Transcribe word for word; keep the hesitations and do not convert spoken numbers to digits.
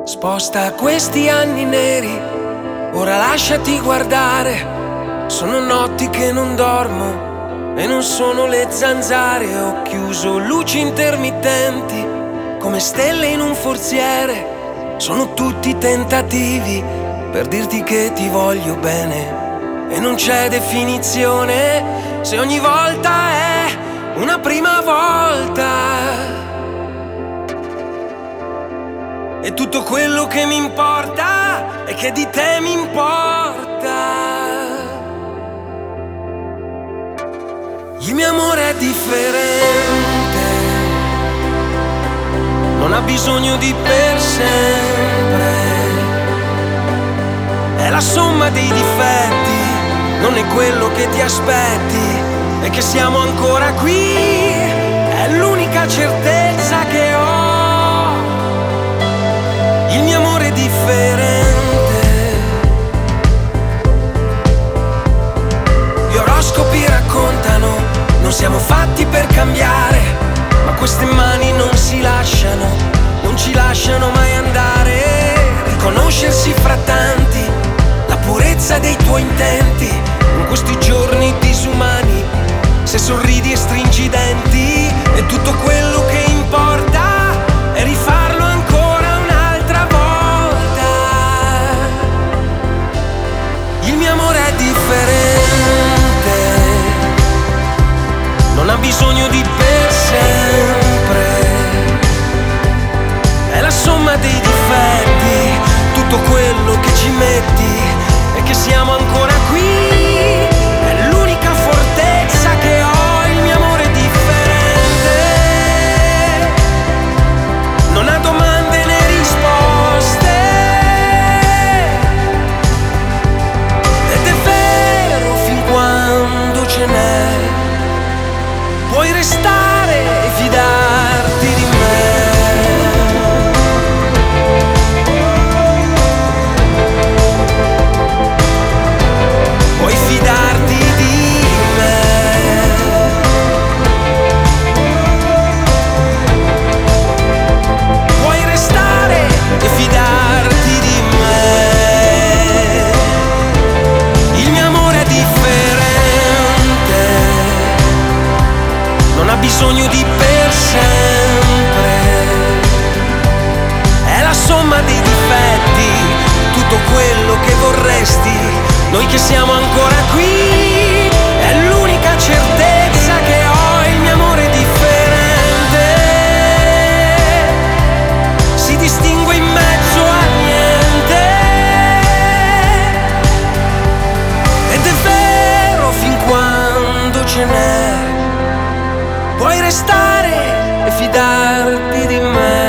Sposta questi anni neri, ora lasciati guardare. Sono notti che non dormo e non sono le zanzare. Ho chiuso luci intermittenti come stelle in un forziere. Sono tutti tentativi per dirti che ti voglio bene, e non c'è definizione se ogni volta è una prima volta. E tutto quello che mi importa è che di te mi importa. Il mio amore è differente, non ha bisogno di per sempre. È la somma dei difetti, non è quello che ti aspetti. È che siamo ancora qui, è l'unica certezza che ho. Il mio amore è differente. Gli oroscopi raccontano, non siamo fatti per cambiare, ma queste mani non si lasciano, non ci lasciano mai andare. Riconoscersi fra tanti, la purezza dei tuoi intenti, in questi giorni disumani, se sorridi e stringi i denti. E tutto quello che importa è rifarlo ancora un'altra volta. Il mio amore è differente, non ha bisogno di per sempre. È la somma dei difetti, tutto quello che ci metti, e che siamo ancora qui. È l'unica fortezza che ho. Il mio amore è differente, non ha domande né risposte. Ed è vero fin quando ce n'è, puoi restare e fidarti di me. Puoi fidarti di me. Puoi restare e fidarti di me. Il mio amore è differente, non ha bisogno di per sempre. È la somma dei difetti, tutto quello che vorresti, noi che siamo ancora qui. È l'unica certezza che ho. Il mio amore è differente, si distingue in mezzo a niente. Ed è vero fin quando ce n'è, puoi restare e fidarti di me.